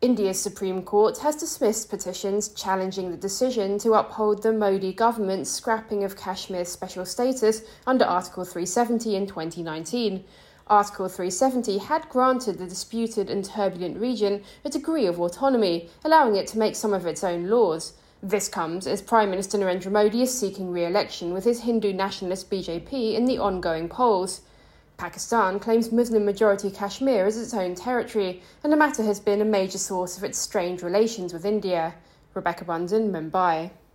India's Supreme Court has dismissed petitions challenging the decision to uphold the Modi government's scrapping of Kashmir's special status under Article 370 in 2019. Article 370 had granted the disputed and turbulent region a degree of autonomy, allowing it to make some of its own laws. This comes as Prime Minister Narendra Modi is seeking re-election with his Hindu nationalist BJP in the ongoing polls. Pakistan claims Muslim-majority Kashmir as its own territory, and the matter has been a major source of its strained relations with India. Rebecca Bunsen, Mumbai.